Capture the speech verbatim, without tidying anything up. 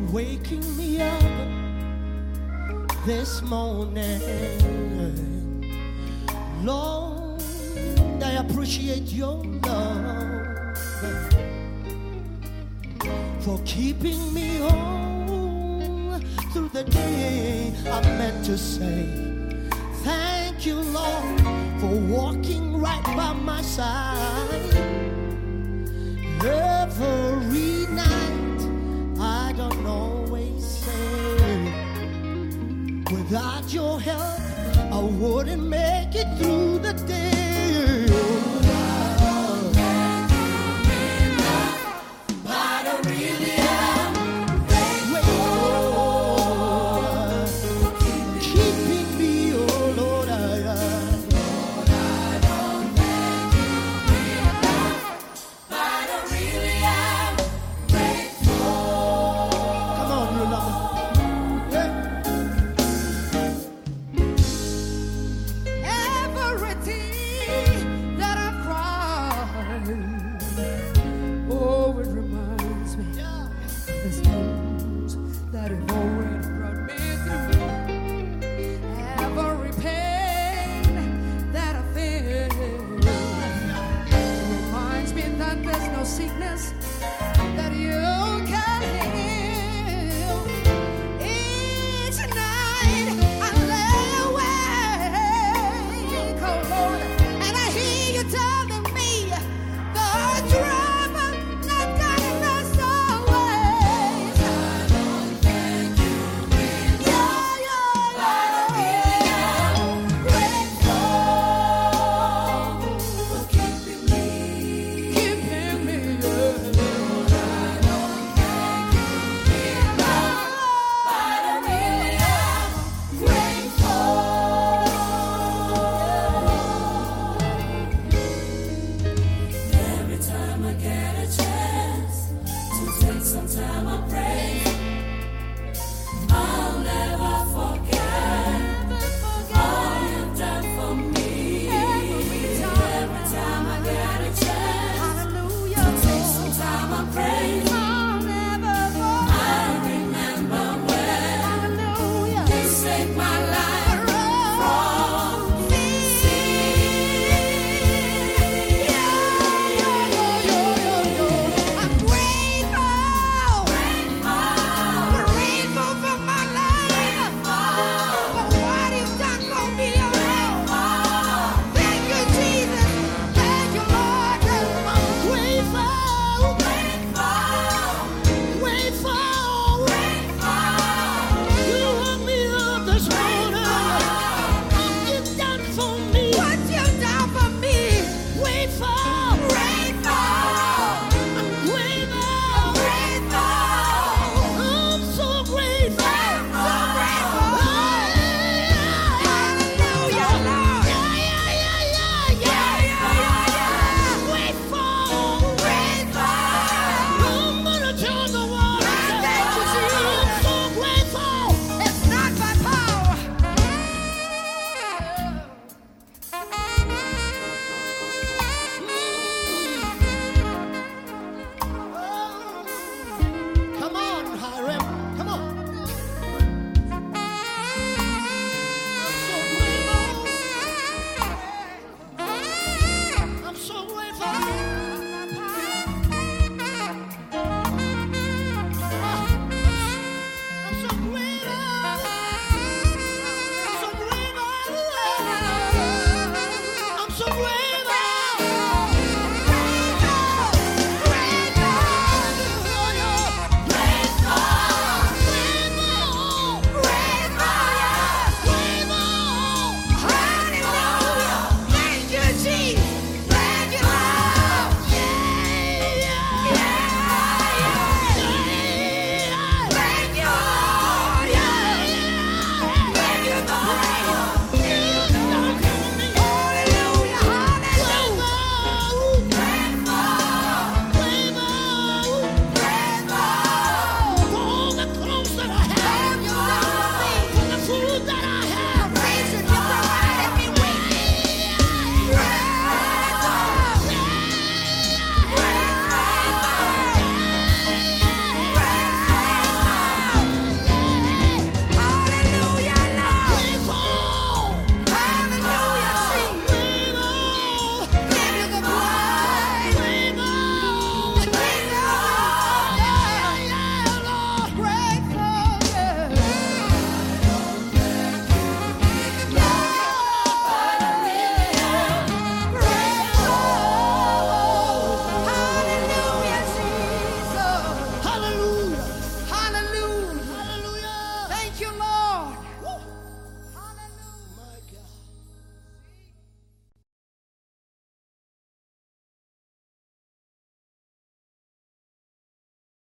waking me up this morning. Lord, I appreciate your love for keeping me whole through the day. I meant to say thank you, Lord, for walking right by my side every night. I don't always say without your help I wouldn't make it through the day. But I really am grateful. Keeping me, oh Lord, I am. Lord, I don't thank you enough, but I really am grateful. Come on, you love it. Yeah. Everything that I've cried, oh, it reminds me of the stones that have